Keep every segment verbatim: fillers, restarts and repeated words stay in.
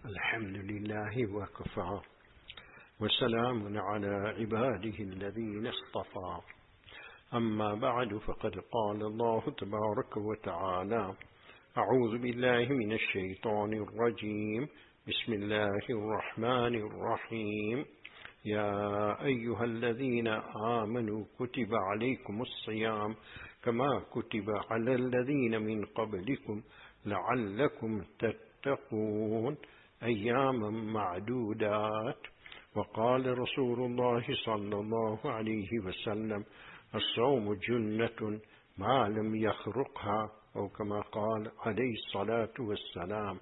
الحمد لله وكفى وسلام على عباده الذين اصطفى أما بعد فقد قال الله تبارك وتعالى أعوذ بالله من الشيطان الرجيم بسم الله الرحمن الرحيم يا أيها الذين آمنوا كتب عليكم الصيام كما كتب على الذين من قبلكم لعلكم تتقون أياما معدودات. وقال رسول الله صلى الله عليه وسلم الصوم جنة ما لم يخرقها أو كما قال عليه الصلاة والسلام.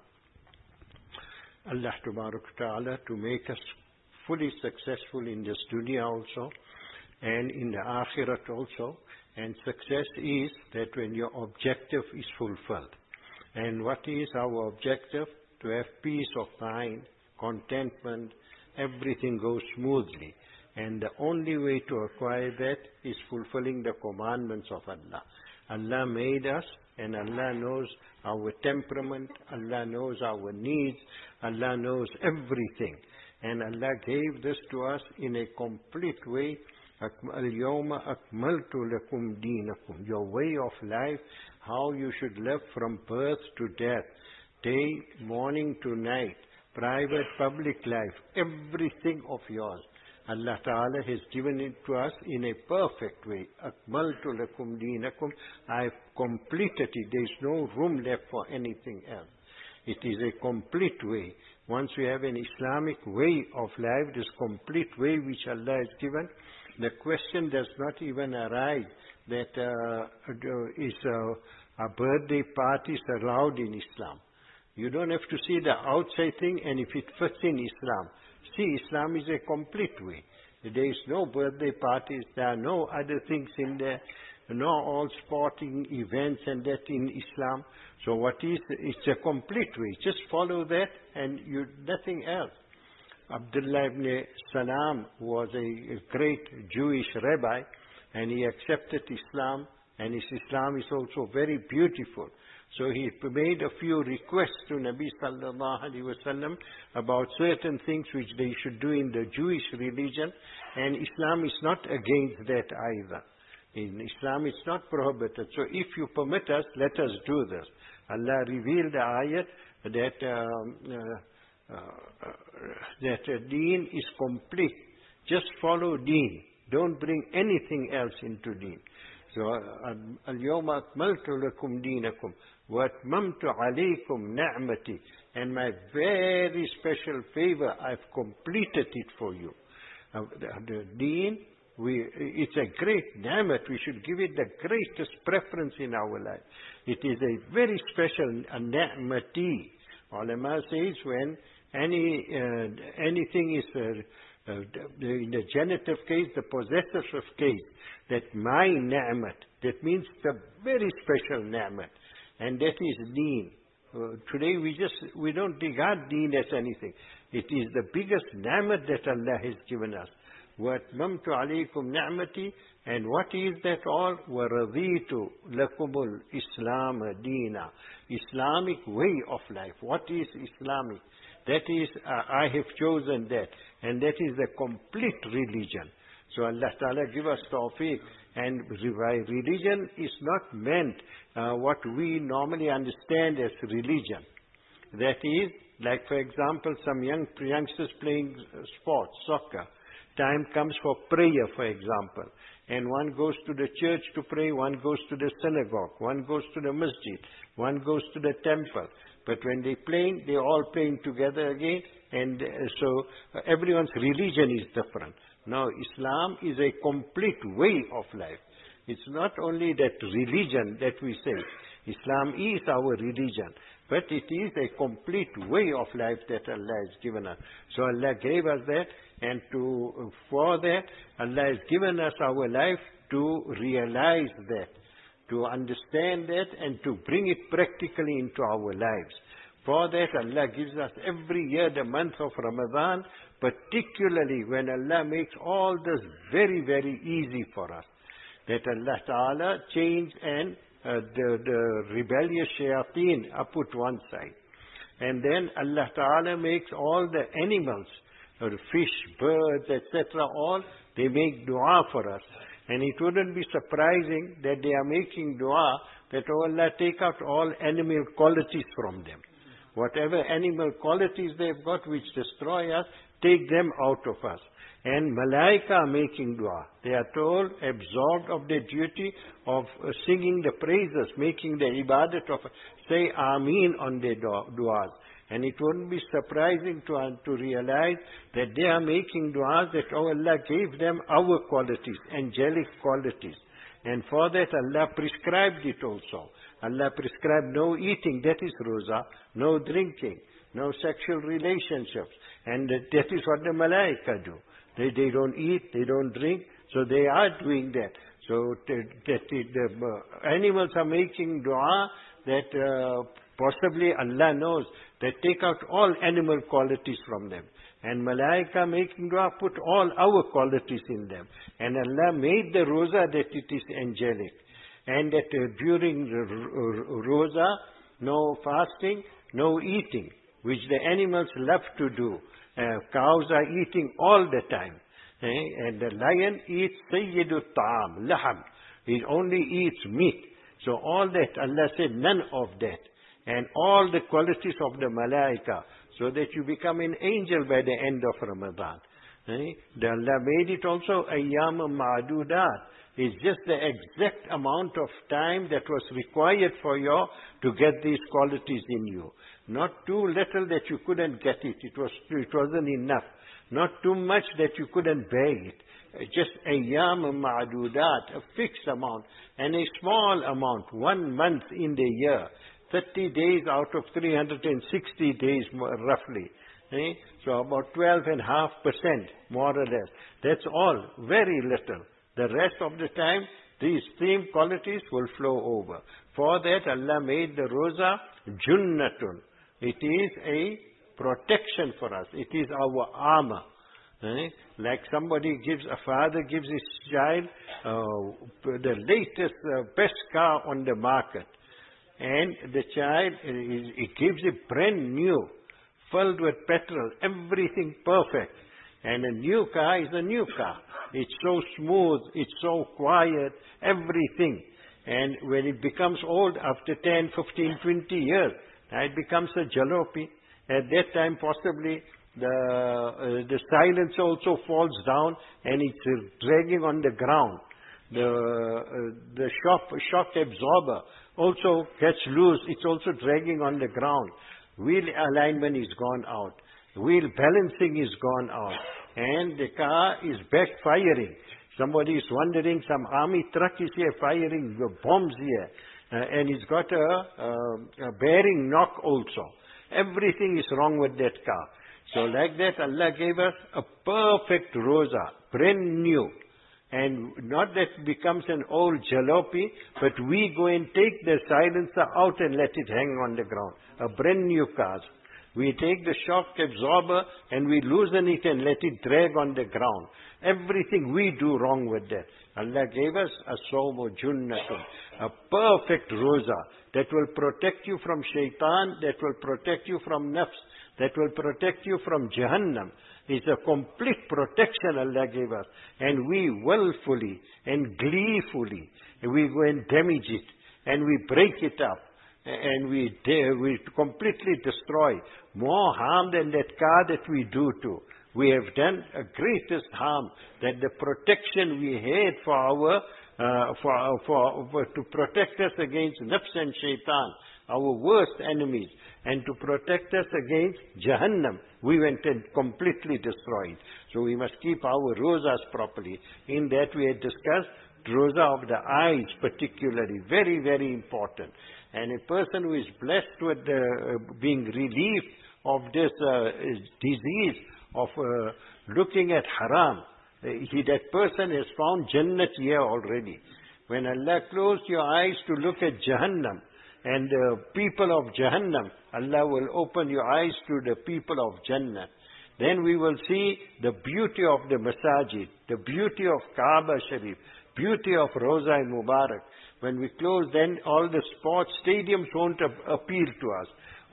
Allah Tabarak Ta'ala to make us fully successful in this dunya also and in the akhirat also. And success is that when your objective is fulfilled. And what is our objective? To have peace of mind, contentment, everything goes smoothly. And the only way to acquire that is fulfilling the commandments of Allah. Allah made us and Allah knows our temperament, Allah knows our needs, Allah knows everything. And Allah gave this to us in a complete way. Al-yawma akmaltu lakum deenakum. Your way of life, how you should live from birth to death, day, morning to night, private, public life, everything of yours. Allah Ta'ala has given it to us in a perfect way. Akmaltu lakum deenakum. I've completed it. There is no room left for anything else. It is a complete way. Once we have an Islamic way of life, this complete way which Allah has given, the question does not even arise that uh, is uh, a birthday parties allowed in Islam. You don't have to see the outside thing and if it fits in Islam. See, Islam is a complete way. There is no birthday parties, there are no other things in there, no all sporting events and that in Islam. So what is, it's a complete way. Just follow that and you nothing else. Abdullah ibn Salam was a, a great Jewish rabbi and he accepted Islam and his Islam is also very beautiful. So he made a few requests to Nabi sallallahu alaihi wasallam about certain things which they should do in the Jewish religion, and Islam is not against that either. In Islam it's not prohibited. So if you permit us, let us do this. Allah revealed the ayat that um, uh, uh, that uh, deen is complete. Just follow deen. Don't bring anything else into deen. So al-yawma akmaltu lakum deenakum wa atmamtu alaykum ni'mati, and my very special favor I've completed it for you. Uh, the, the deen, we, it's a great ni'mat. We should give it the greatest preference in our life. It is a very special ni'mati. Ulama says when any uh, anything is uh, Uh, in the genitive case, the possessive case, that my ni'mat, that means the very special ni'mat, and that is deen. Uh, today we just, we don't regard deen as anything. It is the biggest ni'mat that Allah has given us. وَأَتْمَمْتُ عَلَيْكُمْ نِعْمَتِي, and what is that all? وَرَضِيتُ لَكُمُ الْإِسْلَامَ دِينًا. Islamic way of life. What is Islamic? That is, uh, I have chosen that. And that is the complete religion. So Allah Ta'ala give us tawfiq. And religion is not meant uh, what we normally understand as religion. That is, like for example, some young youngsters playing sports, soccer. Time comes for prayer, for example. And one goes to the church to pray, one goes to the synagogue, one goes to the masjid, one goes to the temple. But when they playing, they're all playing together again. And uh, so uh, everyone's religion is different. Now, Islam is a complete way of life. It's not only that religion that we say. Islam is our religion. But it is a complete way of life that Allah has given us. So Allah gave us that. And to for that, Allah has given us our life to realize that, to understand that, and to bring it practically into our lives. For that, Allah gives us every year the month of Ramadan, particularly when Allah makes all this very, very easy for us. That Allah Ta'ala changed and uh, the, the rebellious shayateen are put one side. And then Allah Ta'ala makes all the animals, or fish, birds, et cetera, all, they make dua for us. And it wouldn't be surprising that they are making dua that, oh Allah, take out all animal qualities from them. Whatever animal qualities they've got which destroy us, take them out of us. And Malaika are making dua. They are told, absorbed of their duty of uh, singing the praises, making the ibadat of, say Ameen on their duas. And it wouldn't be surprising to, uh, to realize that they are making duas that, oh Allah gave them our qualities, angelic qualities. And for that Allah prescribed it also. Allah prescribed no eating, that is roza, no drinking, no sexual relationships. And that, that is what the Malaika do. They, they don't eat, they don't drink, so they are doing that. So that, that the uh, animals are making dua that uh, possibly Allah knows that take out all animal qualities from them. And Malaika making dua put all our qualities in them. And Allah made the roza that it is angelic. And that uh, during the roza, no fasting, no eating, which the animals love to do. Uh, cows are eating all the time. Eh? And the lion eats sayyidu ta'am, laham. He only eats meat. So all that, Allah said, none of that. And all the qualities of the malaika, so that you become an angel by the end of Ramadan. Eh? The Allah made it also ayyam ma'adudat. It's just the exact amount of time that was required for you to get these qualities in you. Not too little that you couldn't get it. It was, it wasn't enough. Not too much that you couldn't bear it. Just ayyam ma'adudat, a fixed amount, and a small amount, one month in the year. thirty days out of three hundred sixty days, roughly. Eh? So about twelve point five percent, more or less. That's all, very little. The rest of the time, these same qualities will flow over. For that, Allah made the roza junnatun. It is a protection for us. It is our armor. Eh? Like somebody gives, a father gives his child uh, the latest, uh, best car on the market. And the child, it gives it brand new, filled with petrol, everything perfect. And a new car is a new car. It's so smooth, it's so quiet, everything. And when it becomes old, after ten, fifteen, twenty years, it becomes a jalopy. At that time, possibly, the uh, the silence also falls down and it's uh, dragging on the ground. The, uh, the shock, shock absorber also gets loose. It's also dragging on the ground. Wheel alignment is gone out. Wheel balancing is gone out. And the car is backfiring. Somebody is wondering, some army truck is here firing bombs here. Uh, and it's got a, a, a bearing knock also. Everything is wrong with that car. So like that, Allah gave us a perfect roza, brand new. And not that it becomes an old jalopy, but we go and take the silencer out and let it hang on the ground. A brand new car. We take the shock absorber and we loosen it and let it drag on the ground. Everything we do wrong with that. Allah gave us a somu junnatun, a perfect roza that will protect you from shaitan, that will protect you from nafs, that will protect you from Jahannam. It's a complete protection Allah gave us. And we willfully and gleefully, we go and damage it and we break it up. And we we completely destroy more harm than that car that we do to. We have done a greatest harm, that the protection we had for our uh, for, for for to protect us against nafs and shaitan, our worst enemies, and to protect us against Jahannam, we went and completely destroyed. So we must keep our rozas properly. In that we had discussed roza of the eyes particularly, very very important. And a person who is blessed with uh, being relieved of this uh, disease of uh, looking at haram, uh, he, that person has found Jannat here already. When Allah closed your eyes to look at Jahannam and the people of Jahannam, Allah will open your eyes to the people of Jannah. Then we will see the beauty of the masajid, the beauty of Kaaba Sharif, beauty of Roza Mubarak. When we close, then all the sports stadiums won't appeal to us.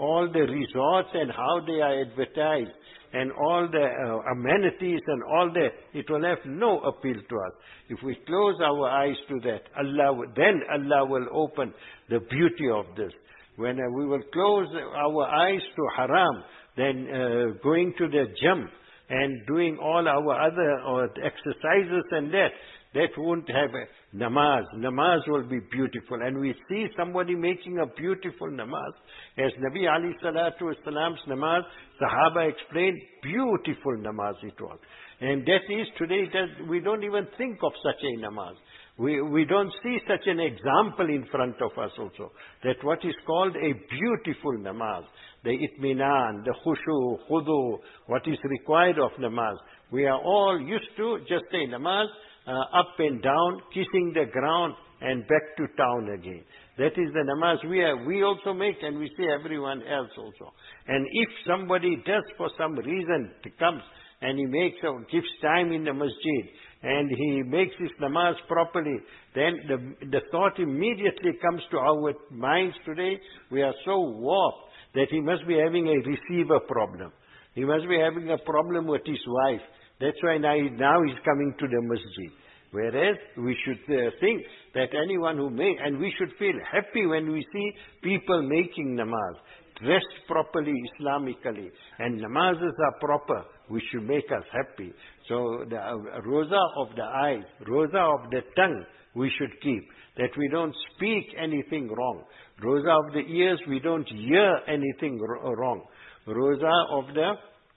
all the resorts and how they are advertised, and all the uh, amenities and all that, it will have no appeal to us. If we close our eyes to that, Allah, will- then Allah will open the beauty of this. When uh, we will close our eyes to haram, then uh, going to the gym and doing all our other uh, exercises and that, that won't have a namaz. Namaz will be beautiful. And we see somebody making a beautiful namaz. As Nabi Ali Salatu Wasalam's namaz, Sahaba explained, beautiful namaz it was. And that is today, that we don't even think of such a namaz. We, we don't see such an example in front of us also. That what is called a beautiful namaz, the itminan, the khushu, khudu, what is required of namaz. We are all used to just a namaz, uh, up and down, kissing the ground and back to town again. That is the namaz we are, we also make, and we see everyone else also. And if somebody does for some reason, comes and he makes or gives time in the masjid, and he makes his namaz properly, then the, the thought immediately comes to our minds today, we are so warped that he must be having a receiver problem. He must be having a problem with his wife. That's why now, he, now he's coming to the masjid. Whereas we should uh, think that anyone who may, and we should feel happy when we see people making namaz, dressed properly Islamically, and namazes are proper, which should make us happy. So the uh, roza of the eyes, roza of the tongue, we should keep, that we don't speak anything wrong. Roza of the ears, we don't hear anything wrong. Roza of the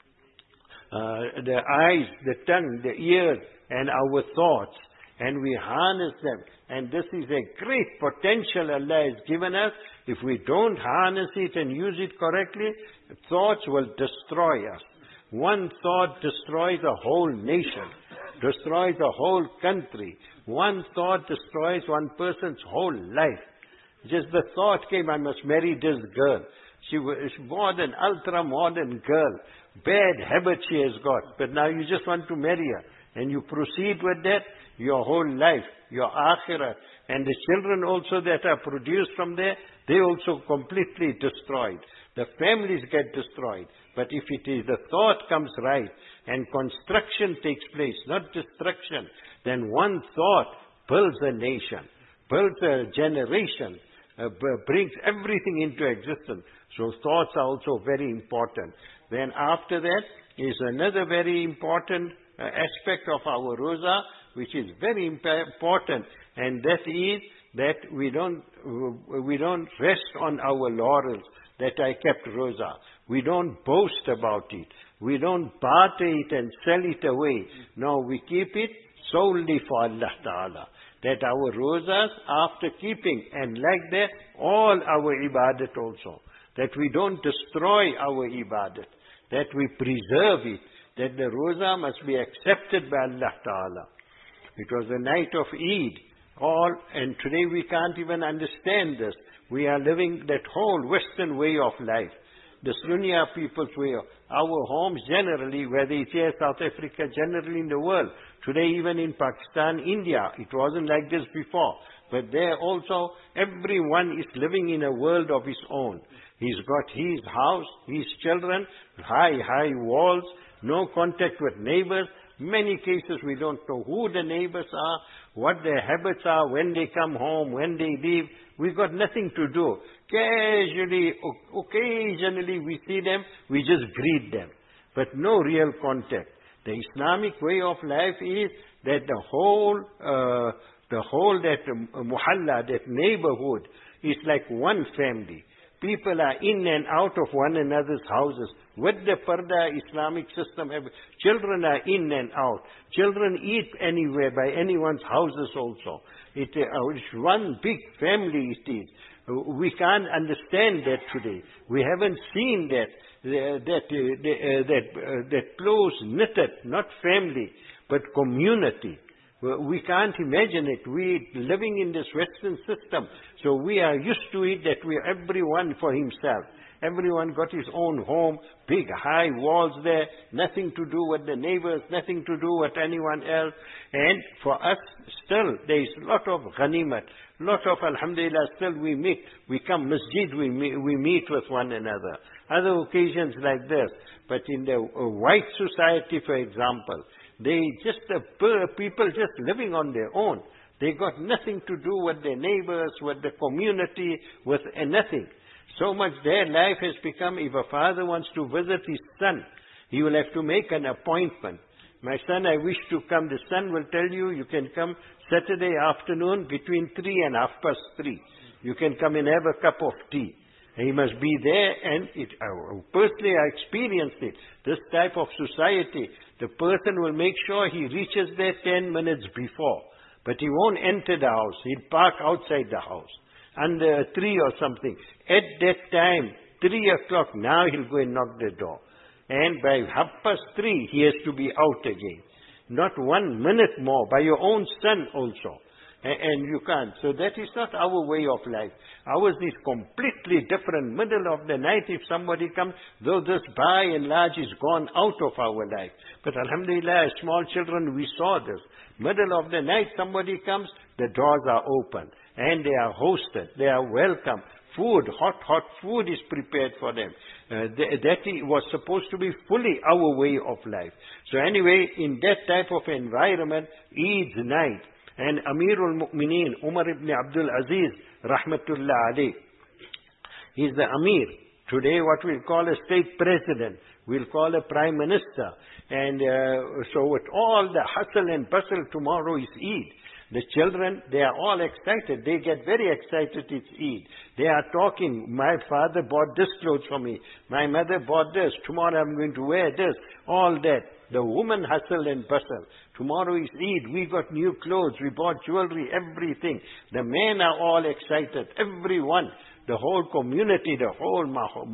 uh, the eyes, the tongue, the ears, and our thoughts, and we harness them. And this is a great potential Allah has given us. If we don't harness it and use it correctly, thoughts will destroy us. One thought destroys a whole nation, destroys a whole country. One thought destroys one person's whole life. Just the thought came, I must marry this girl. She was modern, ultra-modern girl. Bad habit she has got. But now you just want to marry her. And you proceed with that, your whole life, your akhirah, and the children also that are produced from there, they also completely destroyed. The families get destroyed. But if it is, the thought comes right, and construction takes place, not destruction, then one thought builds a nation, builds a generation, uh, brings everything into existence. So thoughts are also very important. Then after that is another very important uh, aspect of our roza, which is very important, and that is that we don't uh, we don't rest on our laurels that I kept roza. We don't boast about it. We don't barter it and sell it away. No, we keep it solely for Allah Ta'ala. That our rozas, after keeping, and like that, all our ibadat also. That we don't destroy our ibadat. That we preserve it. That the roza must be accepted by Allah Ta'ala. It was the night of Eid. All, and today we can't even understand this. We are living that whole Western way of life. The Sunniya people's way of, our homes generally, whether it's here, South Africa, generally in the world. Today even in Pakistan, India, it wasn't like this before. But there also, everyone is living in a world of his own. He's got his house, his children, high, high walls, no contact with neighbors. Many cases we don't know who the neighbors are, what their habits are, when they come home, when they leave. We've got nothing to do. Casually, occasionally we see them, we just greet them. But no real contact. The Islamic way of life is that the whole, uh, the whole that uh, muhalla, that neighborhood, is like one family. People are in and out of one another's houses. With the Parda Islamic system, children are in and out. Children eat anywhere, by anyone's houses also. It, uh, it's one big family it is. We can't understand that today. We haven't seen that, uh, that, uh, the, uh, that, uh, that close knitted, not family, but community. We can't imagine it. We're living in this Western system. So we are used to it that we are everyone for himself. Everyone got his own home, big high walls there, nothing to do with the neighbors, nothing to do with anyone else. And for us, still, there is a lot of ghanimat, lot of alhamdulillah, still we meet. We come masjid, we meet, we meet with one another. Other occasions like this. But in the uh, white society, for example, they just, uh, people just living on their own. They got nothing to do with their neighbors, with the community, with uh, nothing. So much their life has become, if a father wants to visit his son, he will have to make an appointment. My son, I wish to come. The son will tell you, you can come Saturday afternoon between three and half past three. You can come and have a cup of tea. He must be there, and it, uh, personally I experienced it. This type of society, the person will make sure he reaches there ten minutes before. But he won't enter the house. He'll park outside the house, under a tree or something. At that time, three o'clock, now he'll go and knock the door. And by half past three, he has to be out again. Not one minute more, by your own son also. And you can't. So that is not our way of life. Ours is completely different. Middle of the night, if somebody comes, though this by and large is gone out of our life. But alhamdulillah, as small children, we saw this. Middle of the night, somebody comes, the doors are open. And they are hosted. They are welcome. Food, hot, hot food is prepared for them. Uh, th that was supposed to be fully our way of life. So anyway, in that type of environment, Eid's night, and Amirul Mu'mineen, Umar ibn Abdul Aziz, rahmatullah alayh, he is the Amir. Today what we'll call a state president, we'll call a prime minister. And uh, so with all the hustle and bustle, tomorrow is Eid. The children, they are all excited. They get very excited, it's Eid. They are talking, my father bought this clothes for me. My mother bought this. Tomorrow I'm going to wear this. All that. The woman hustle and bustle. Tomorrow is Eid. We got new clothes. We bought jewelry, everything. The men are all excited. Everyone. The whole community, the whole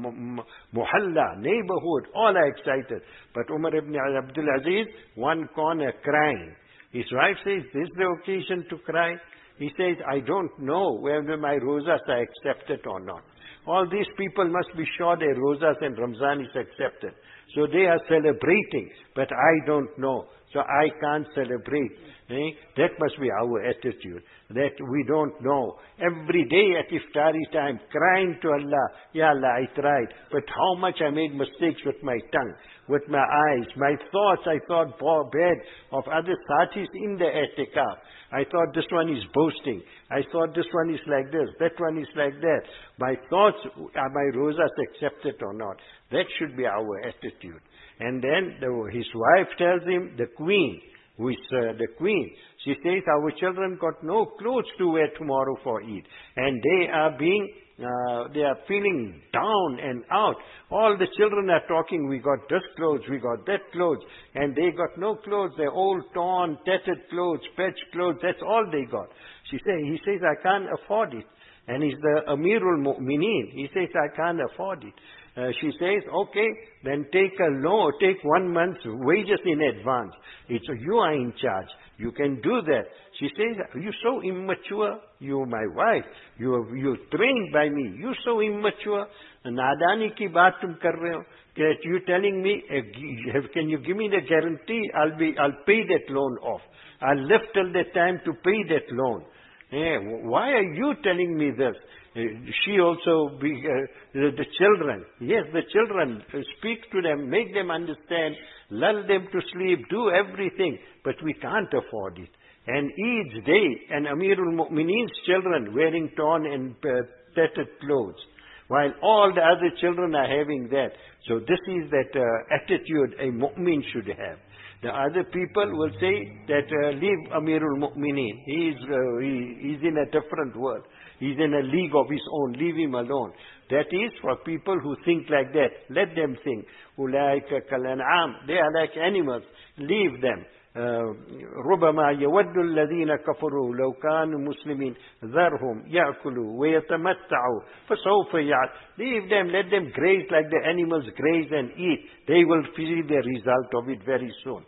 muhalla, neighborhood, all are excited. But Umar ibn Abdul Aziz, one corner crying. His wife says, this is the occasion to cry. He says, I don't know whether my rosas are accepted or not. All these people must be sure their rosas and Ramzan is accepted. So they are celebrating, but I don't know. So I can't celebrate. Eh? That must be our attitude, that we don't know. Every day at iftari time, crying to Allah, Ya Allah, I tried, but how much I made mistakes with my tongue, with my eyes, my thoughts. I thought bad of other satis in the i'tikaf. I thought this one is boasting. I thought this one is like this, that one is like that. My thoughts, are my rosas accepted or not? That should be our attitude. And then the, his wife tells him, the queen, who is uh, the queen, she says, our children got no clothes to wear tomorrow for Eid. And they are being, uh, they are feeling down and out. All the children are talking, we got this clothes, we got that clothes. And they got no clothes, they're old, torn, tattered clothes, patched clothes, that's all they got. She say, he says, I can't afford it. And he's the Amirul Mu'mineen. He says, I can't afford it. Uh, she says, okay, then take a loan, take one month's wages in advance. It's you are in charge. You can do that. She says, you're so immature. You're my wife. You're, you're trained by me. You're so immature. Nadani ki baat tum kar rahe ho. That you're telling me, uh, can you give me the guarantee? I'll be, I'll pay that loan off. I'll live till the time to pay that loan. Yeah, why are you telling me this? Uh, she also, be, uh, the, the children, yes, the children, uh, speak to them, make them understand, lull them to sleep, do everything, but we can't afford it. And each day, an Amirul Mu'mineen's children wearing torn and uh, tattered clothes, while all the other children are having that. So this is that uh, attitude a mu'min should have. The other people will say that uh, leave Amirul Mu'mineen. He is, uh, he, he's in a different world. He's in a league of his own. Leave him alone. That is for people who think like that. Let them think. Ulaika kalan'am. They are like animals. Leave them. ربما يود الذين كفروا لو كانوا مسلمين ذرهم يأكلوا ويتمتعوا فسوف يعلمون. Leave them, let them graze like the animals graze and eat. They will see the result of it very soon.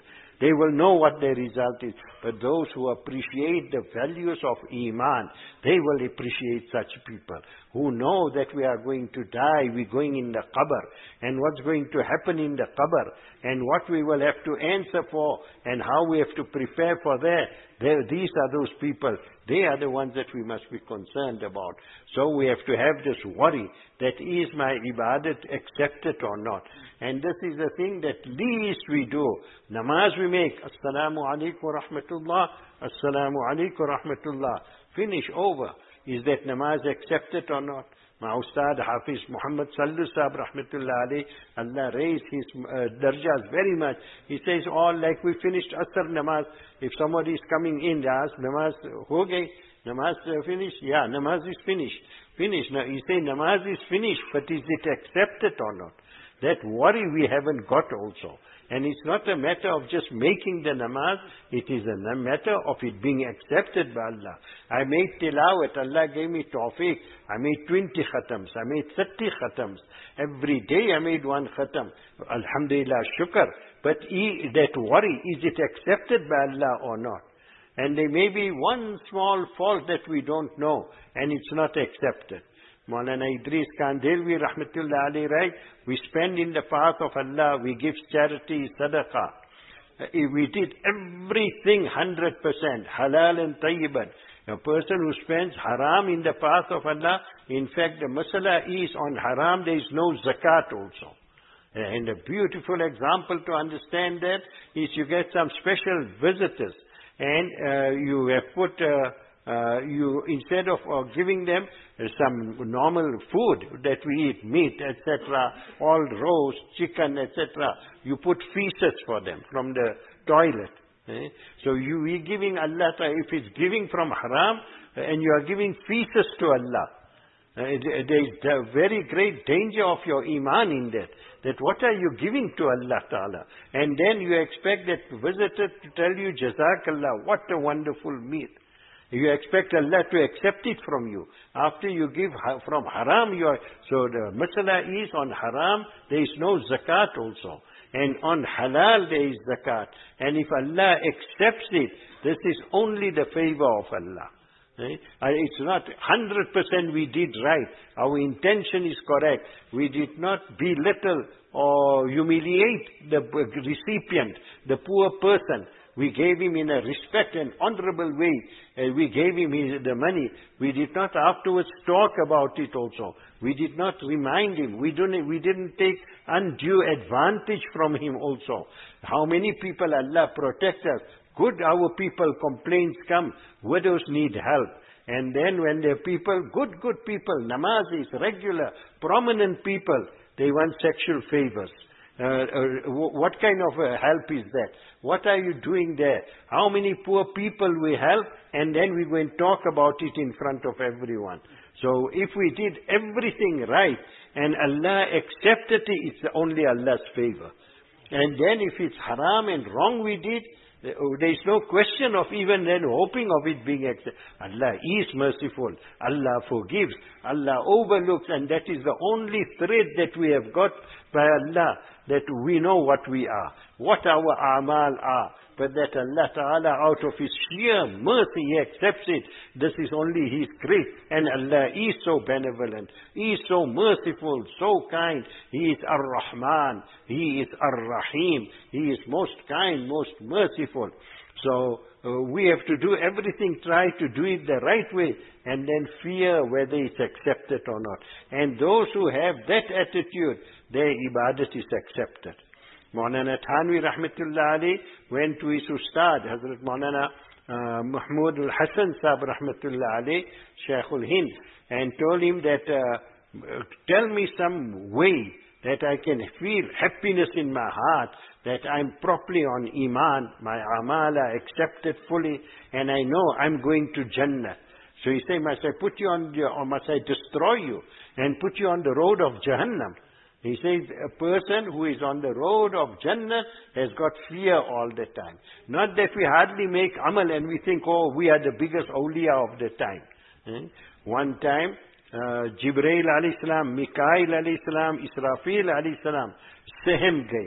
They will know what their result is. But those who appreciate the values of Iman, they will appreciate such people. Who know that we are going to die, we're going in the qabr, and what's going to happen in the qabr, and what we will have to answer for, and how we have to prepare for that. They, these are those people. They are the ones that we must be concerned about. So we have to have this worry that is my ibadat accepted or not. And this is the thing that least we do. Namaz we make. Assalamu alaikum wa rahmatullah. Assalamu alaikum wa rahmatullah. Finish, over. Is that namaz accepted or not? My Ustad Hafiz Muhammad Sallu Sahib Rahmatullah alayhi, Allah raised his uh, darjas very much. He says, all like we finished Asr namaz. If somebody is coming in, they ask, namaz ho gayi? Namaz uh, finished? Yeah, namaz is finished. Finished. Now, you say namaz is finished, but is it accepted or not? That worry we haven't got also. And it's not a matter of just making the namaz, it is a matter of it being accepted by Allah. I made tilawat, Allah gave me tawfiq. I made twenty khatams, I made thirty khatams. Every day I made one khatam. Alhamdulillah, shukr. But e, that worry, is it accepted by Allah or not? And there may be one small fault that we don't know, and it's not accepted. Maulana Idris Kandhelwi Rahmatullah alayhi, right? We spend in the path of Allah, we give charity, sadaqah. Uh, we did everything one hundred percent, halal and tayyiban. A person who spends haram in the path of Allah, in fact the masala is on haram, there is no zakat also. And a beautiful example to understand that is you get some special visitors and uh, you have put... Uh, Uh, you instead of uh, giving them uh, some normal food that we eat, meat, et cetera, all roast, chicken, et cetera, you put feasts for them from the toilet. Eh? So you are giving Allah, if it's giving from haram, uh, and you are giving feasts to Allah, uh, there is a very great danger of your iman in that. That what are you giving to Allah Ta'ala? And then you expect that visitor to tell you, Jazakallah, what a wonderful meal. You expect Allah to accept it from you. After you give from haram, you are, so the masala is on haram, there is no zakat also. And on halal there is zakat. And if Allah accepts it, this is only the favor of Allah. Eh? It's not one hundred percent we did right. Our intention is correct. We did not belittle or humiliate the recipient, the poor person. We gave him in a respect and honorable way. Uh, we gave him his, the money. We did not afterwards talk about it also. We did not remind him. We didn't, we didn't take undue advantage from him also. How many people Allah protect us. Good, our people, complaints come. Widows need help. And then when the people, good, good people, namazis, regular, prominent people, they want sexual favors. Uh, uh, what kind of uh, help is that? What are you doing there? How many poor people we help? And then we go and talk about it in front of everyone. So if we did everything right and Allah accepted it, it's only Allah's favor. And then if it's haram and wrong we did, there is no question of even then hoping of it being accepted. Allah is merciful. Allah forgives. Allah overlooks. And that is the only thread that we have got by Allah, that we know what we are, what our amal are. But that Allah Ta'ala out of His sheer mercy, He accepts it. This is only His grace. And Allah is so benevolent. He is so merciful, so kind. He is Ar-Rahman. He is Ar-Rahim. He is most kind, most merciful. So uh, we have to do everything, try to do it the right way, and then fear whether it's accepted or not. And those who have that attitude, their ibadat is accepted. Maulana Thanwi Rahmatullah Ali went to his Ustad, Hazrat Maulana uh, Mahmud al-Hasan Sahib Rahmatullah Ali, Shaykhul Hind, and told him that, uh, tell me some way that I can feel happiness in my heart, that I'm properly on Iman, my amal are accepted fully, and I know I'm going to Jannah. So he said, must I put you on, or must I destroy you and put you on the road of Jahannam? He says, a person who is on the road of Jannah has got fear all the time. Not that we hardly make amal and we think, oh, we are the biggest awliya of the time. Hmm? One time, uh, Jibreel alayhi salam, Mikail alayhi salam, Israfil alayhi salam, Sehem gaye.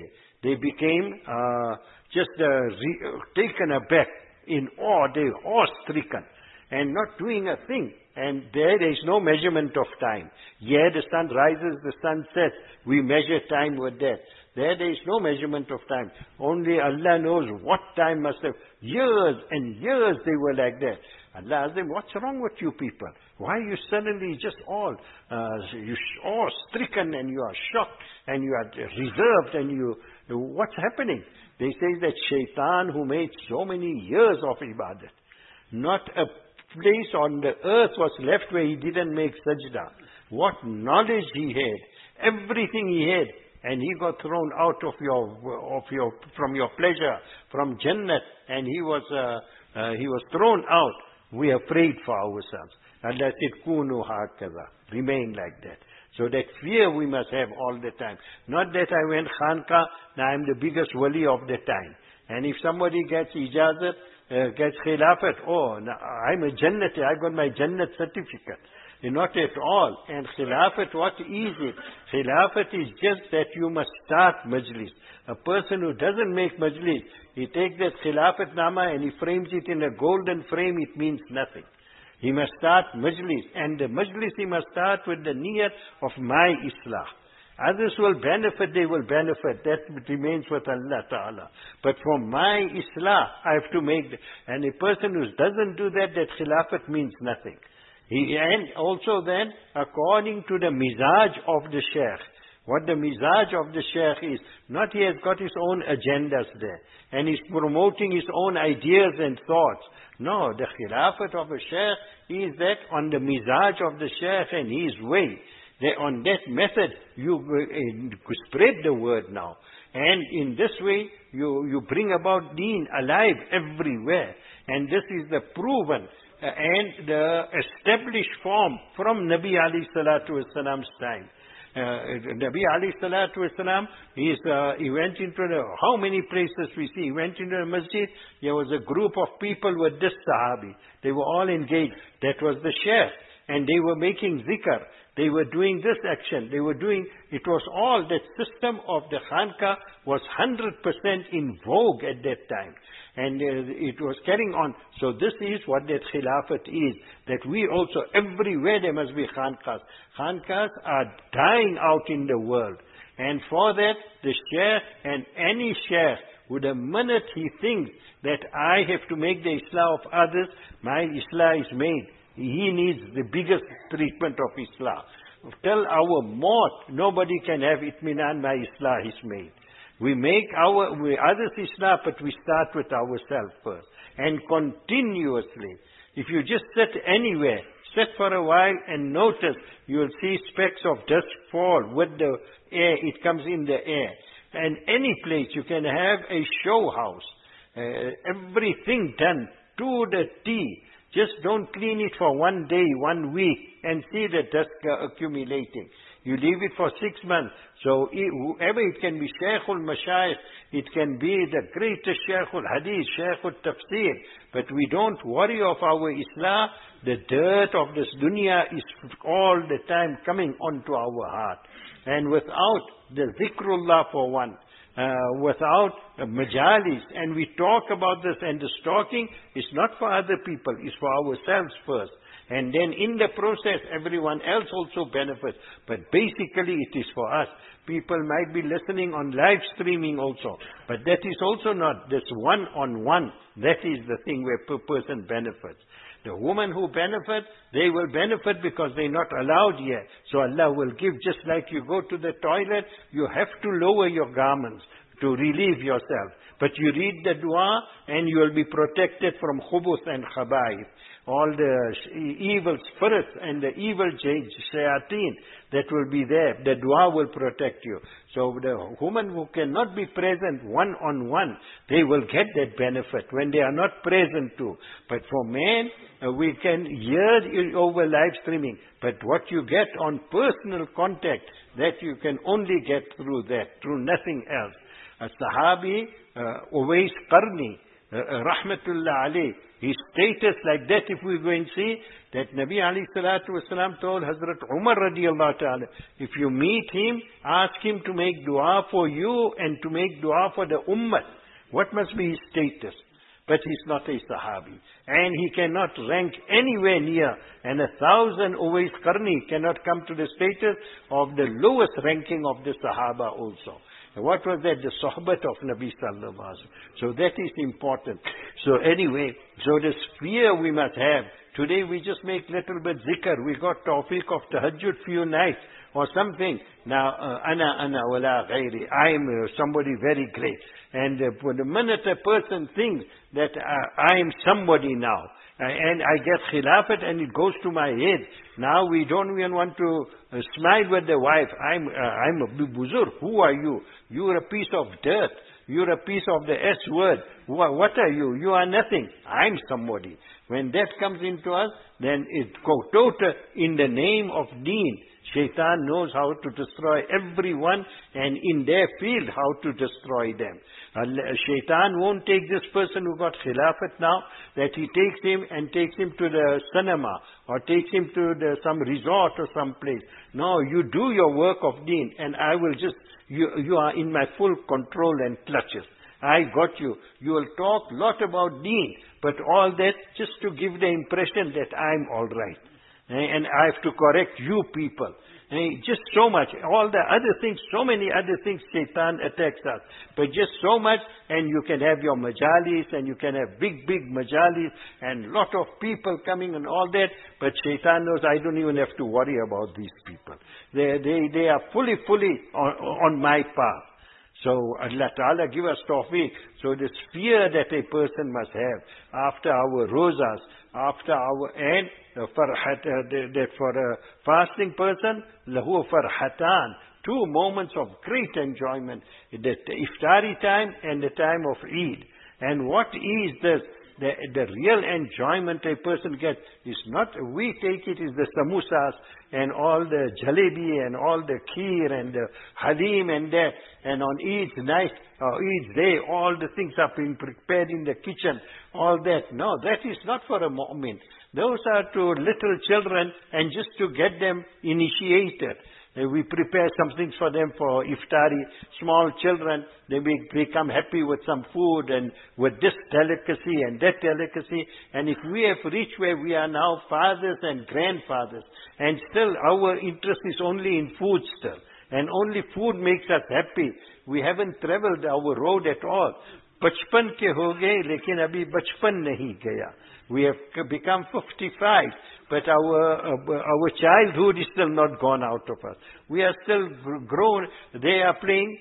They became uh, just uh, re- taken aback, in awe, they awe-stricken, and not doing a thing. And there, there is no measurement of time. Here the sun rises, the sun sets. We measure time with that. There, there is no measurement of time. Only Allah knows what time must have. Years and years they were like that. Allah asked them, what's wrong with you people? Why are you suddenly just all uh, you awe-stricken and you are shocked and you are reserved and you, what's happening? They say that Shaitan, who made so many years of ibadat, not a place on the earth was left where he didn't make sajda. What knowledge he had, everything he had, and he got thrown out of your, of your, from your pleasure, from Jannat, and he was, uh, uh, he was thrown out. We are afraid for ourselves. Allah said, Kunu hakaza. Remain like that. So that fear we must have all the time. Not that I went Khanka, now I'm the biggest wali of the time. And if somebody gets ijazat, uh, gets khilafat, oh, now I'm a Jannati, I got my Jannat certificate. Not at all. And khilafat, what is it? Khilafat is just that you must start majlis. A person who doesn't make majlis, he takes that khilafat nama and he frames it in a golden frame, it means nothing. He must start majlis. And the majlis he must start with the niyat of my islah. Others will benefit, they will benefit. That remains with Allah Ta'ala. But for my islah, I have to make... The, and a person who doesn't do that, that khilafat means nothing. He, and also then, according to the mizaj of the sheikh, what the mizaj of the sheikh is, not he has got his own agendas there, and he's promoting his own ideas and thoughts. No, the khilafat of a sheikh is that on the mizaj of the sheikh and his way. That on that method, you uh, spread the word now. And in this way, you, you bring about deen alive everywhere. And this is the proven uh, and the established form from Nabi alayhi salatu wasalam's time. Uh, Nabi alayhi salatu wasalam, he's, uh, he went into the, how many places we see, he went into the masjid, there was a group of people with this sahabi. They were all engaged. That was the sheikh. And they were making zikr. They were doing this action. They were doing, it was all, that system of the Khanka was one hundred percent in vogue at that time. And uh, it was carrying on. So this is what that khilafat is. That we also, everywhere there must be Khankas. Khankas are dying out in the world. And for that, the sheikh and any sheikh, with the minute he thinks that I have to make the islah of others, my islah is made. He needs the biggest treatment of Islah. Tell our maut, nobody can have itminan, my Islah is made. We make our, we, others Islah, but we start with ourselves first. And continuously. If you just sit anywhere, sit for a while and notice, you will see specks of dust fall with the air, it comes in the air. And any place, you can have a show house. Uh, everything done to the T. Just don't clean it for one day, one week, and see the dust accumulating. You leave it for six months. So whoever, it can be Shaykhul Mashayikh, it can be the greatest Shaykhul Hadith, Shaykhul Tafsir. But we don't worry of our Islah. The dirt of this dunya is all the time coming onto our heart. And without the zikrullah for one, Uh, without uh, majalis, and we talk about this, and the talking is not for other people, it's for ourselves first. And then in the process, everyone else also benefits. But basically it is for us. People might be listening on live streaming also. But that is also not this one-on-one. That is the thing where per person benefits. The woman who benefits, they will benefit because they're not allowed here. So Allah will give, just like you go to the toilet, you have to lower your garments to relieve yourself. But you read the dua and you will be protected from khubuth and khaba'ith. All the evil spirits and the evil shayateen that will be there. The dua will protect you. So the woman who cannot be present one-on-one, they will get that benefit when they are not present too. But for men, uh, we can hear it over live streaming. But what you get on personal contact, that you can only get through that, through nothing else. A Sahabi, uh, Uwais Qarni, uh, uh, Rahmatullah alayh, his status like that, if we go and see, that Nabi alayhi salatu wasalam told Hazrat Umar radiallahu ta'ala, if you meet him, ask him to make dua for you and to make dua for the ummah. What must be his status? But he's not a Sahabi. And he cannot rank anywhere near. And a thousand Uwais Qarni cannot come to the status of the lowest ranking of the Sahaba also. And what was that? The Sohbat of Nabi Sallallahu Alaihi Wasallam. So that is important. So anyway, so this fear we must have. Today we just make little bit zikr. We got tawfiq of tahajjud few nights or something. Now, uh, ana ana wala ghairi. I am uh, somebody very great. And uh, for the minute a person thinks that uh, I am somebody now, uh, and I get khilafat and it goes to my head. Now we don't even want to uh, smile with the wife. I'm uh, I'm a buzur. Who are you? You're a piece of dirt. You're a piece of the S word. What are you? You are nothing. I'm somebody. When that comes into us, then it goes total in the name of deen. Shaitan knows how to destroy everyone, and in their field how to destroy them. Shaitan won't take this person who got khilafat now, that he takes him and takes him to the cinema or takes him to the, some resort or some place. No, you do your work of deen, and I will just, you, you are in my full control and clutches. I got you. You will talk lot about deen, but all that just to give the impression that I'm all right. And I have to correct you people. Just so much. All the other things, so many other things Shaitan attacks us. But just so much, and you can have your majalis, and you can have big, big majalis, and lot of people coming and all that. But Shaitan knows I don't even have to worry about these people. They, they, they are fully, fully on, on my path. So Allah Ta'ala give us tawfiq. So this fear that a person must have after our rozas, after our and uh, farhat, uh, that for a fasting person, lahu farhatan, two moments of great enjoyment, the iftari time and the time of Eid. And what is this? The, the real enjoyment a person gets is not, we take it is the samosas and all the jalebi and all the kheer and the halim and that, and on Eid's night, or Eid's day, all the things are being prepared in the kitchen, all that. No, that is not for a mu'min. Those are to little children and just to get them initiated. We prepare some things for them for iftari. Small children, they become happy with some food and with this delicacy and that delicacy. And if we have reached where we are now fathers and grandfathers, and still our interest is only in food still, and only food makes us happy, we haven't traveled our road at all. Bachpan ke ho gaye, lekin abhi bachpan nahi gaya. We have become fifty-five, but our uh, our childhood is still not gone out of us. We are still grown. They are playing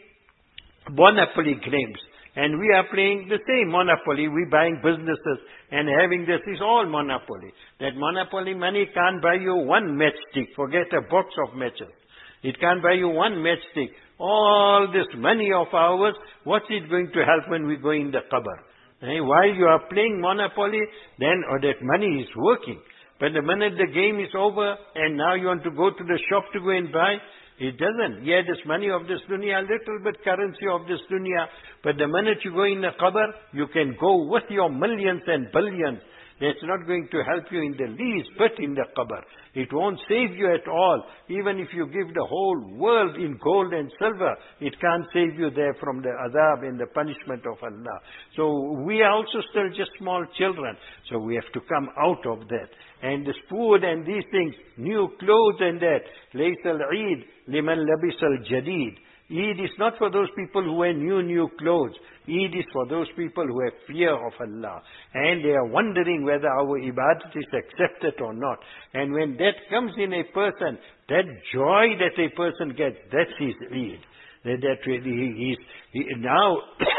monopoly games, and we are playing the same monopoly. We buying businesses and having this is all monopoly. That monopoly money can't buy you one matchstick. Forget a box of matches. It can't buy you one matchstick. All this money of ours, what's it going to help when we go in the qabr? Eh, while you are playing monopoly, then or that money is working. But the minute the game is over, and now you want to go to the shop to go and buy, it doesn't. Yeah, this money of this dunya, little bit currency of this dunya, but the minute you go in the qabr, you can go with your millions and billions. That's not going to help you in the least bit in the qabr. It won't save you at all. Even if you give the whole world in gold and silver, it can't save you there from the adab and the punishment of Allah. So we are also still just small children. So we have to come out of that. And this food and these things, new clothes and that. Laysa al-Eid liman labis al-Jadid. Eid is not for those people who wear new, new clothes. Eid is for those people who have fear of Allah. And they are wondering whether our ibadat is accepted or not. And when that comes in a person, that joy that a person gets, that's his Eid. That, that really he is, he, now,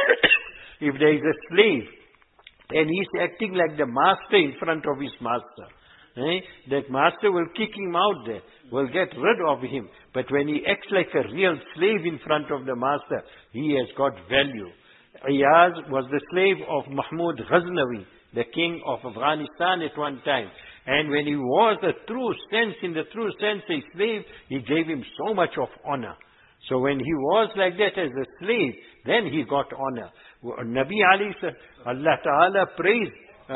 if there is a slave, and he's acting like the master in front of his master, Eh? that master will kick him out there, will get rid of him. But when he acts like a real slave in front of the master, he has got value. Iyaz was the slave of Mahmud Ghaznavi, the king of Afghanistan at one time. And when he was a true sense, in the true sense a slave, he gave him so much of honor. So when he was like that as a slave, then he got honor. Nabi Ali said, Allah Ta'ala praised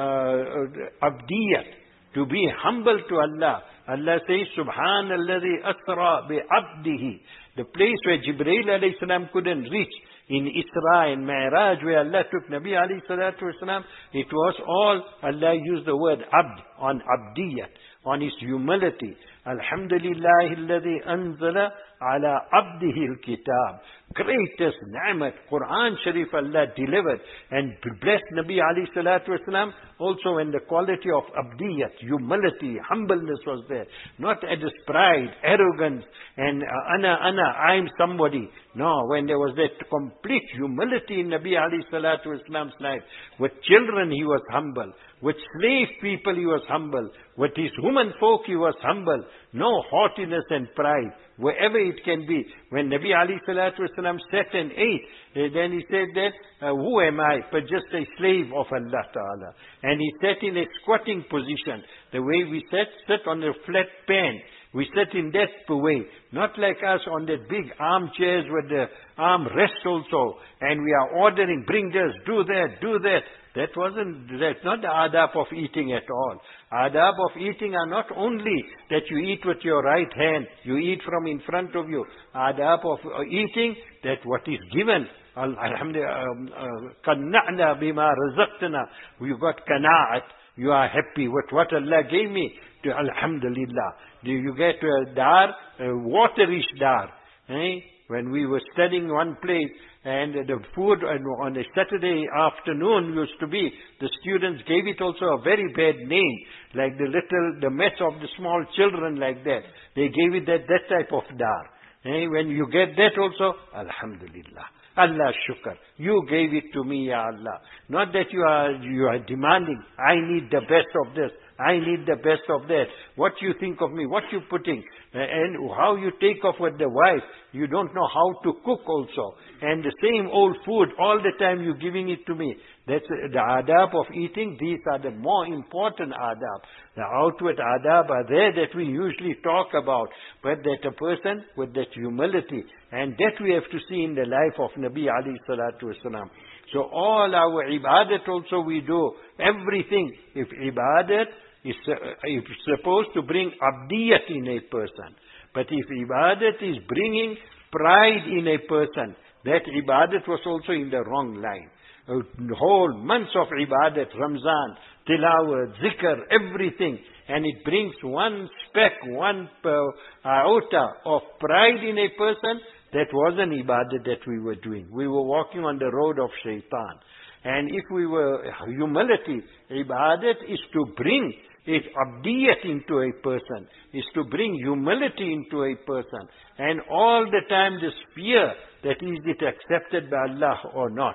uh, Abdiyat, to be humble to Allah. Allah says, Subhanalladhi asra bi abdihi. The place where Jibreel alayhi salam couldn't reach, in Isra and Mi'raj, where Allah took Nabi alayhi salatu wasalam, it was all, Allah used the word abd, on abdiyat, on his humility. Alhamdulillahi alladhi anzala ala abdihi al-kitab. Greatest ni'mat, Quran Sharif Allah delivered and blessed Nabi alayhi salatu wasalam also when the quality of abdiyat, humility, humbleness was there. Not at his pride, arrogance and uh, ana, ana, I'm somebody. No, when there was that complete humility in Nabi alayhi salatu wasalam's life. With children he was humble. With slave people he was humble. With his women folk he was humble. No haughtiness and pride, wherever it can be. When Nabi alayhi salatu wasalam sat and ate, then he said that, uh, who am I but just a slave of Allah Ta'ala. And he sat in a squatting position, the way we sat, sit on a flat pan. We sit in that way, not like us on that big armchairs with the arm rest also, and we are ordering, bring this, do that, do that. That wasn't, that's not the adab of eating at all. Adab of eating are not only that you eat with your right hand, you eat from in front of you. Adab of eating, that what is given, alhamdulillah, qanna'na bima razaqtana, you got qana'at, you are happy with what Allah gave me, to alhamdulillah. You get a dar, a waterish dar. Eh? When we were studying one place, and the food on a Saturday afternoon used to be, the students gave it also a very bad name, like the little, the mess of the small children like that. They gave it that, that type of dar. Eh? When you get that also, alhamdulillah. Allah shukr. You gave it to me, Ya Allah. Not that you are, you are demanding, I need the best of this. I need the best of that. What you think of me? What you putting? And how you take off with the wife. You don't know how to cook also. And the same old food, all the time you giving it to me. That's the adab of eating. These are the more important adab. The outward adab are there that we usually talk about. But that a person with that humility. And that we have to see in the life of Nabi alayhi salatu wasalam. So all our ibadat also we do. Everything. If ibadat is uh, supposed to bring abdiyat in a person. But if ibadat is bringing pride in a person, that ibadat was also in the wrong line. Uh, whole months of ibadat, Ramzan, tilawat, zikr, everything. And it brings one speck, one uh, iota of pride in a person. That wasn't ibadat that we were doing. We were walking on the road of shaitan. And if we were, humility, ibadat is to bring it abdiyat into a person, is to bring humility into a person. And all the time this fear that is it accepted by Allah or not.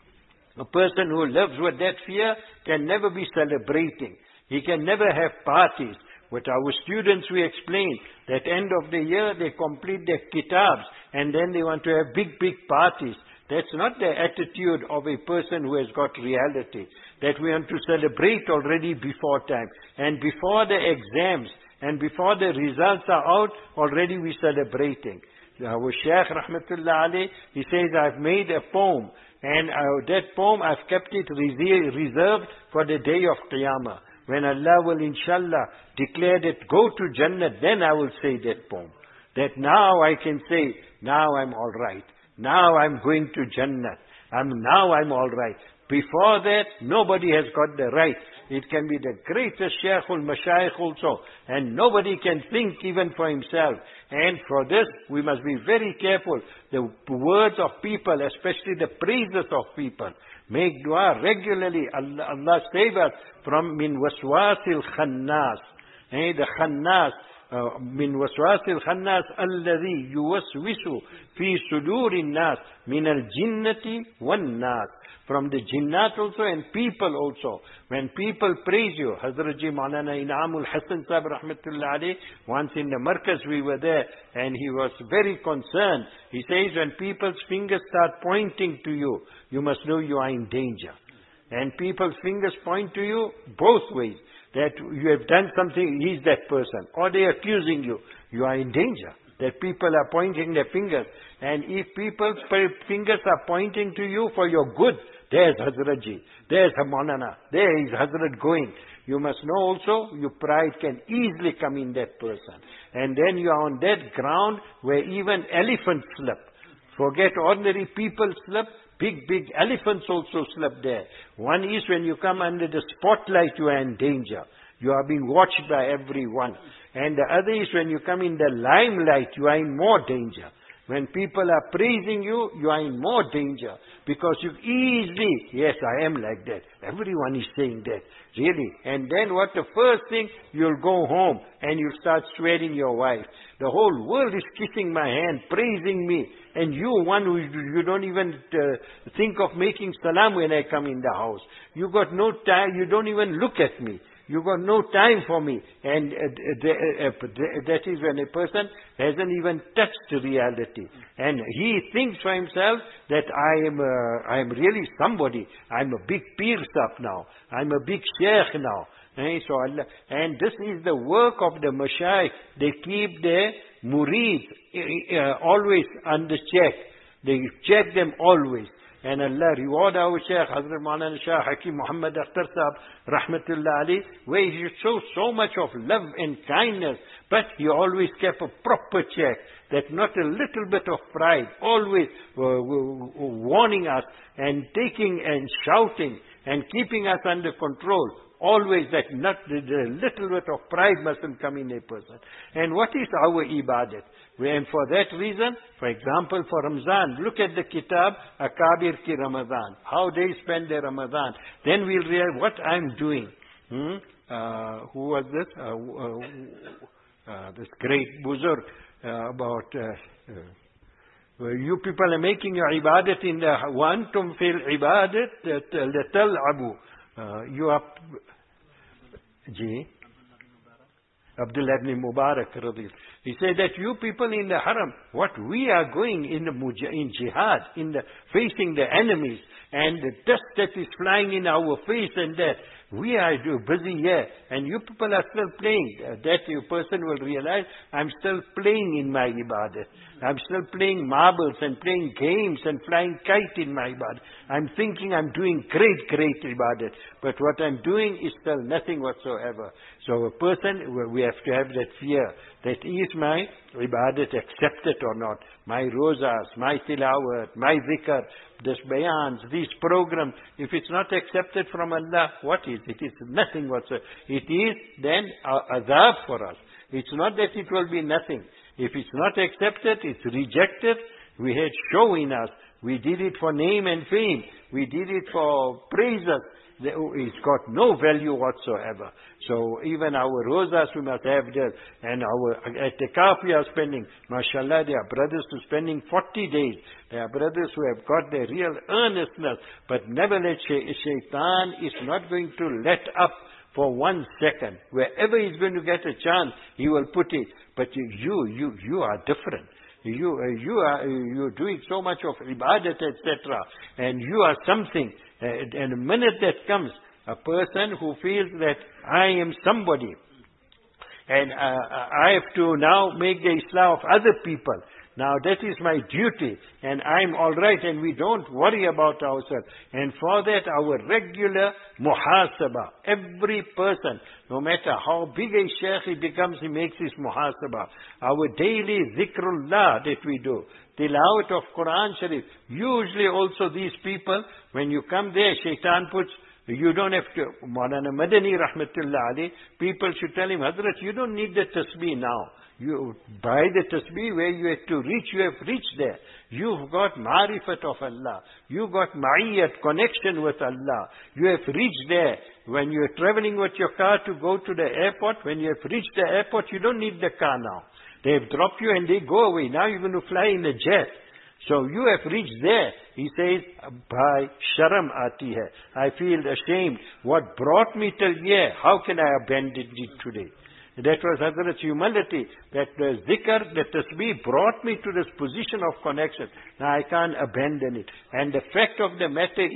A person who lives with that fear can never be celebrating. He can never have parties. With our students we explain that end of the year they complete their kitabs and then they want to have big, big parties. That's not the attitude of a person who has got reality. That we want to celebrate already before time. And before the exams and before the results are out, already we're celebrating. Our Shaykh Rahmatullah alayh, he says, I've made a poem. And uh, that poem, I've kept it reserved for the day of Qiyamah. When Allah will inshallah declare that go to Jannah, then I will say that poem. That now I can say, now I'm alright. Now I'm going to Jannah. I'm, now I'm alright. Before that, nobody has got the right. It can be the greatest Shaykhul Mashayikh also. And nobody can think even for himself. And for this, we must be very careful. The words of people, especially the praises of people. Make dua regularly. Allah, Allah save us from min waswasil khannas. Eh, the khannas. من وسواس الخناس الذي يوسوس في صدور الناس من الجنة والناس. From the jinnat also and people also. When people praise you, Hazrat Ji Maulana Inamul Hasan Sahib Rahmatullah alayh, once in the Markaz we were there and he was very concerned. He says when people's fingers start pointing to you, you must know you are in danger. And people's fingers point to you both ways. That you have done something, he's that person. Or they are accusing you. You are in danger. that people are pointing their fingers. And if people's fingers are pointing to you for your good, there's Hazrat Ji, there's Maulana, there is Hazrat going. You must know also, your pride can easily come in that person. And then you are on that ground where even elephants slip. Forget ordinary people slip, big, big elephants also slip there. One is when you come under the spotlight, you are in danger. You are being watched by everyone. And the other is when you come in the limelight, you are in more danger. When people are praising you, you are in more danger. Because you easily, yes, I am like that. Everyone is saying that. Really. And then what the first thing, you'll go home and you'll start swearing your wife. The whole world is kissing my hand, praising me. And you, one who you don't even uh, think of making salam when I come in the house. You got no time, you don't even look at me. You got no time for me. And uh, uh, uh, that is when a person hasn't even touched reality. And he thinks for himself that I am uh, I am really somebody. I'm a big Pir Sahib now. I'm a big Sheikh now. Eh? So Allah, and this is the work of the Mashaykh. They keep their murid uh, always under check. They check them always. And Allah reward our Shaykh, Hazrat Maulana Shah Hakim Muhammad Akhtar Sahib, Rahmatullah Ali, where he shows so much of love and kindness, but he always kept a proper check, that not a little bit of pride, always uh, warning us and taking and shouting and keeping us under control. Always that not the, the little bit of pride mustn't come in a person. And what is our ibadat? And for that reason, for example, for Ramzan, look at the kitab, Akabir ki Ramadan, how they spend their Ramadan. Then we'll realize what I'm doing. Hmm? Uh, who was this? Uh, uh, uh, this great buzurg uh, about... Uh, uh, you people are making your ibadat in the وَأَنْتُمْ فِي الْعِبَادَةِ لَتَلْعَبُوا. Uh, you are, Ji, Abdullah ibn Mubarak, he said that you people in the haram, what we are going in the in jihad, in the facing the enemies, and the dust that is flying in our face and that, we are busy here, and you people are still playing. Uh, that you person will realize, I'm still playing in my ibadah. I'm still playing marbles and playing games and flying kite in my ibadah. I'm thinking I'm doing great, great ibadah. But what I'm doing is still nothing whatsoever. So a person, we have to have that fear, that is my ibadat accepted or not? My rozas, my tilawat, my zikr, this bayans, these programs, if it's not accepted from Allah, what is it? It is nothing whatsoever. It is then a azab for us. It's not that it will be nothing. If it's not accepted, it's rejected. We had show in us. We did it for name and fame. We did it for praises. It's got no value whatsoever. So even our rozas we must have there, and our etikaf we are spending. Mashallah, there are brothers who are spending forty days. There are brothers who have got their real earnestness. But nevertheless, shaitan is not going to let up for one second. Wherever he's going to get a chance, he will put it. But you, you, you are different. You, uh, you are, you're doing so much of ibadat, et cetera. And you are something. Uh, and the minute that comes, a person who feels that I am somebody, and uh, I have to now make the Islah of other people. Now that is my duty, and I'm all right, and we don't worry about ourselves. And for that, our regular muhasabah. Every person, no matter how big a sheikh he becomes, he makes his muhasabah. Our daily zikrullah that we do, tilawat of Quran Sharif. Usually also these people, when you come there, shaitan puts, you don't have to, Maulana Madani Rahmatullah Ali, people should tell him, Hazrat, you don't need the tasbih now. You, by the tasbih where you have to reach, you have reached there. You've got ma'rifat of Allah. You've got ma'iyyat, connection with Allah. You have reached there. When you're traveling with your car to go to the airport, when you have reached the airport, you don't need the car now. They have dropped you and they go away. Now you're going to fly in a jet. So you have reached there. He says, by sharam aati hai. I feel ashamed. What brought me till here, how can I abandon it today? That was Hazrat's humility. That the zikr, the tasbih brought me to this position of connection. Now I can't abandon it. And the fact of the matter is,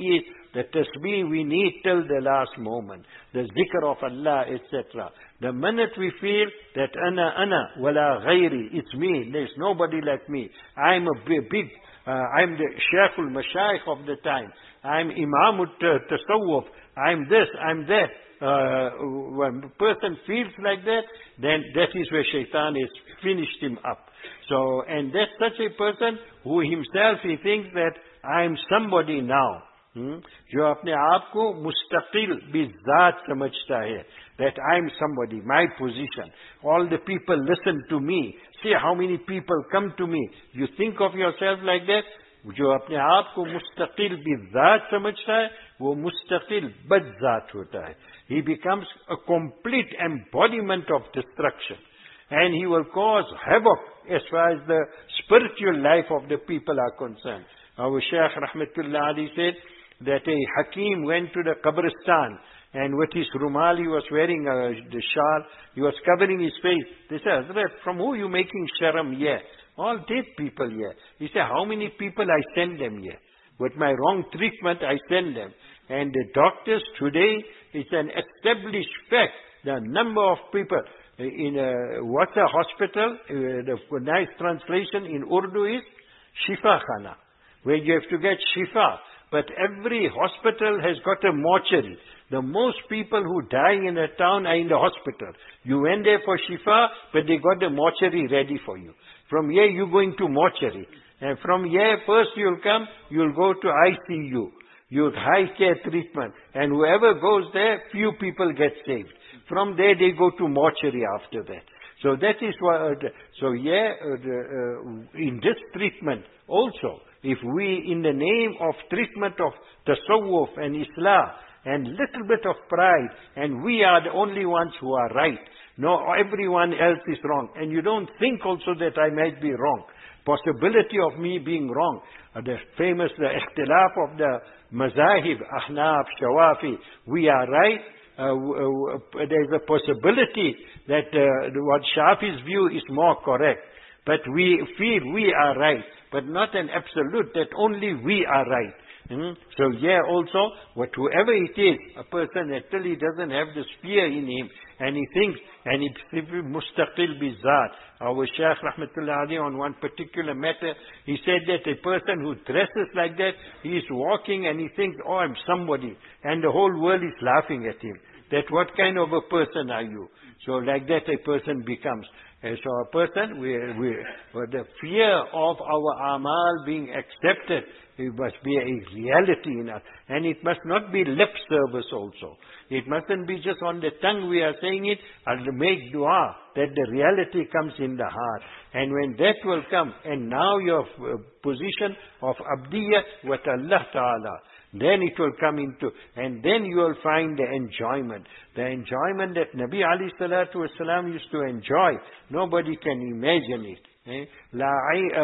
the tasbih we need till the last moment, the zikr of Allah, et cetera. The minute we feel that ana ana wala ghairi, it's me, there's nobody like me, I'm a big, big uh, I'm the Shaykhul Mashayikh of the time, I'm Imamut Tasawwuf, I'm this, I'm that. Uh, when a person feels like that, then that is where shaitan has finished him up. So, and that's such a person who himself, he thinks that I am somebody now. Hmm? जो अपने आप को मुस्तकिल बिज़ात समझता है, that I am somebody, my position. All the people listen to me. See how many people come to me. You think of yourself like that? जो अपने आप को मुस्तकिल बिज़ात समझता है, वो मुस्तकिल बज़ात होता है. He becomes a complete embodiment of destruction. And he will cause havoc as far as the spiritual life of the people are concerned. Our Shaykh Rahmatullah Ali said that a Hakim went to the Qabristan, and with his rumal he was wearing a, the shawl, he was covering his face. They said, Hazrat, from who are you making sharam here? All dead people here. He said, how many people I send them here? With my wrong treatment I send them. And the doctors today, it's an established fact, the number of people in a, what's a hospital, uh, the nice translation in Urdu is Shifa Khana, where you have to get Shifa. But every hospital has got a mortuary. The most people who die in a town are in the hospital. You went there for Shifa, but they got the mortuary ready for you. From here you're going to mortuary. And from here first you'll come, you'll go to I C U. You'll high care treatment. And whoever goes there, few people get saved. From there they go to mortuary after that. So that is what, uh, so yeah, uh, uh, in this treatment also, if we in the name of treatment of tasawwuf and Islam and little bit of pride, and we are the only ones who are right, no, everyone else is wrong, and you don't think also that I might be wrong, possibility of me being wrong, uh, the famous, the ikhtilaf of the mazahib, Ahnaf, Shawafi, we are right, uh, uh, there's a possibility that uh, what Shafi's view is more correct, but we feel we are right, but not an absolute that only we are right. Hmm? So yeah, also, what whoever it is, a person until he doesn't have this fear in him, and he thinks, and he mustaqil bizat. Our Shaykh Rahmatullah Ali on one particular matter, he said that a person who dresses like that, he is walking and he thinks, oh, I'm somebody, and the whole world is laughing at him. That what kind of a person are you? So like that a person becomes. And so a person, we, we, the fear of our amal being accepted, it must be a reality in us. And it must not be lip service also. It mustn't be just on the tongue we are saying it, and make dua, that the reality comes in the heart. And when that will come, and now your position of abdiyat with Allah Ta'ala, then it will come into, and then you will find the enjoyment. The enjoyment that Nabi Ali Salatu Wasalam used to enjoy, nobody can imagine it. Eh? La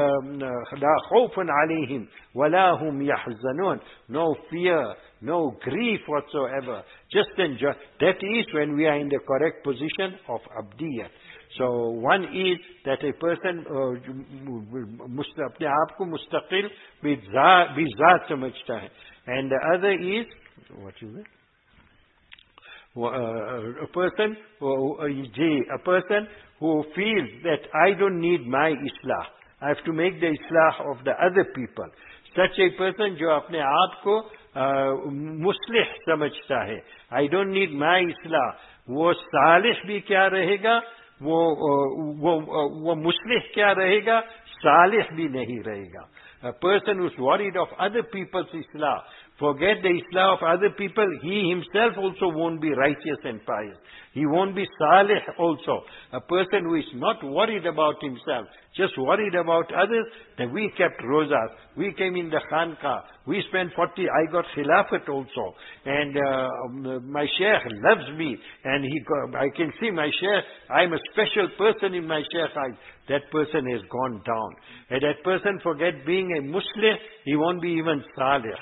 khawfun alayhim, wala hum yahzanun. No fear, no grief whatsoever. Just enjoy. That is when we are in the correct position of abdiyat. So one is that a person अपने आप को मुस्तकिल बिज़ात समझता है, and the other is what is it? Uh, a person, uh, a person who feels that I don't need my islah, I have to make the islah of the other people. Such a person जो अपने आप को मुस्लिह समझता है, I don't need my islah, वो सालिह भी क्या रहेगा, वो वो वो मुस्लिह क्या रहेगा, सालिह भी नहीं रहेगा. A person who's worried of other people's islah, forget the islah of other people, he himself also won't be righteous and pious. He won't be salih also. A person who is not worried about himself, just worried about others, that we kept rozas, we came in the khanqa, we spent forty, I got khilafat also, and uh, my sheikh loves me, and he, I can see my sheikh, I'm a special person in my sheikh eyes. That person has gone down. And that person forget being a Muslim, he won't be even salih.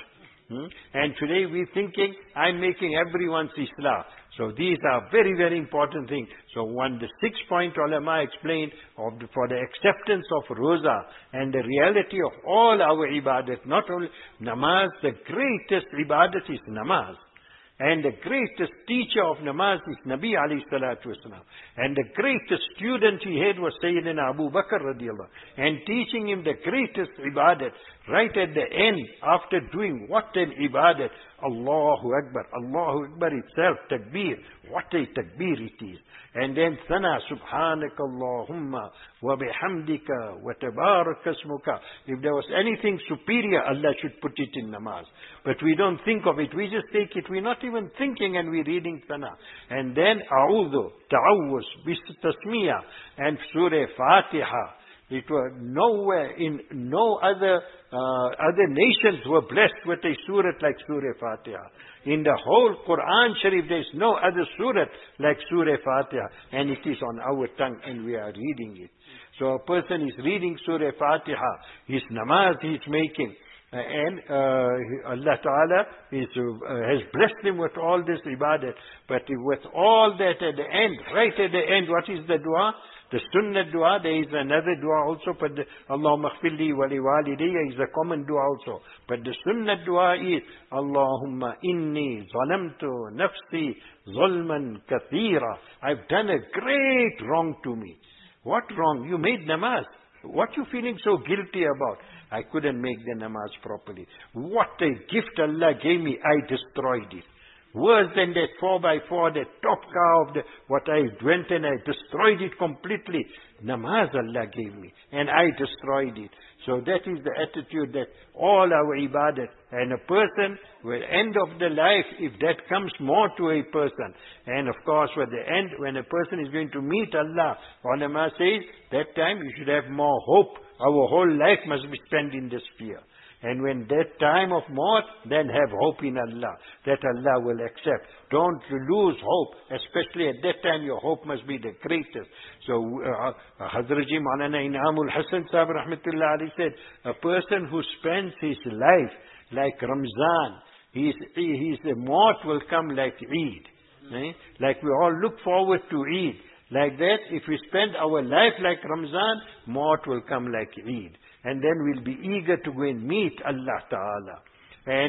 Hmm? And today we're thinking, I'm making everyone's Islah. So these are very, very important things. So one, the six-point ulama explained of the, for the acceptance of Roza and the reality of all our ibadat, not only namaz, the greatest ibadat is namaz. And the greatest teacher of namaz is Nabi alayhi salatu wasalam. And the greatest student he had was Sayyidina Abu Bakr radiallahu. And teaching him the greatest ibadat, right at the end, after doing what an ibadat, Allahu Akbar, Allahu Akbar itself, takbir, what a takbir it is. And then sana, subhanaka Allahumma, wa bihamdika, wa tabarak asmuka. If there was anything superior, Allah should put it in namaz. But we don't think of it, we just take it, we're not even thinking and we're reading sana. And then a'udhu, ta'awuz, bis tasmiyah, and surah Fatiha. It was nowhere, in no other uh, other nations were blessed with a surah like Surah Fatiha. In the whole Quran Sharif, there is no other surah like Surah Fatiha. And it is on our tongue and we are reading it. So a person is reading Surah Fatiha, his namaz he is making. Uh, and uh, Allah Ta'ala is, uh, has blessed him with all this ibadat. But with all that at the end, right at the end, what is the dua? The sunnah dua, there is another dua also, but the Allahumma khfirli wa li walidayya is a common dua also. But the sunnah dua is Allahumma inni zalamtu nafsi zulman kathira. I've done a great wrong to me. What wrong? You made namaz. What you feeling so guilty about? I couldn't make the namaz properly. What a gift Allah gave me, I destroyed it. Worse than that four by four, the top car of the, what I went and I destroyed it completely. Namaz Allah gave me and I destroyed it. So that is the attitude that all our ibadat, and a person will end of the life, if that comes more to a person. And of course, with the end, when a person is going to meet Allah, ulama says, that time you should have more hope. Our whole life must be spent in this sphere. And when that time of maut, then have hope in Allah, that Allah will accept. Don't lose hope, especially at that time your hope must be the greatest. So uh, uh, Hazrat Ji Maulana Inamul Hasan Sahib Rahmatullah Ali said, a person who spends his life like Ramzan, his, his maut will come like Eid. Eh? Like we all look forward to Eid. Like that, if we spend our life like Ramzan, maut will come like Eid. And then we'll be eager to go and meet Allah Ta'ala. And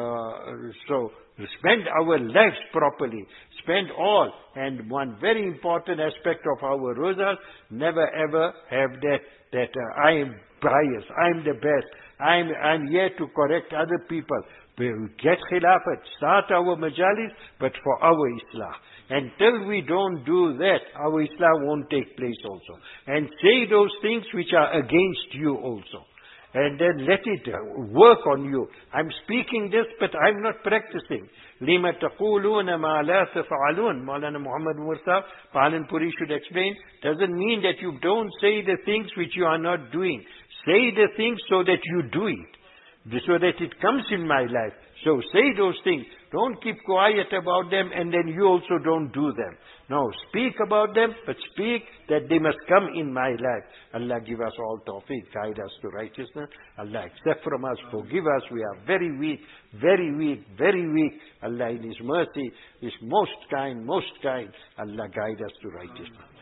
uh, so, spend our lives properly. Spend all. And one very important aspect of our rozas, never ever have that, that uh, I am biased, I am the best, I am I'm here to correct other people. We get khilafat, start our majalis, but for our islah. Until we don't do that, our Islam won't take place also. And say those things which are against you also. And then let it work on you. I'm speaking this, but I'm not practicing. لِمَ تَقُولُونَ مَا لَا تَفْعَلُونَ Maulana Muhammad Mursa, Palanpuri should explain, doesn't mean that you don't say the things which you are not doing. Say the things so that you do it. So that it comes in my life. So say those things. Don't keep quiet about them and then you also don't do them. No, speak about them, but speak that they must come in my life. Allah give us all tawfiq, guide us to righteousness. Allah accept from us, forgive us. We are very weak, very weak, very weak. Allah in His mercy is most kind, most kind. Allah guide us to righteousness.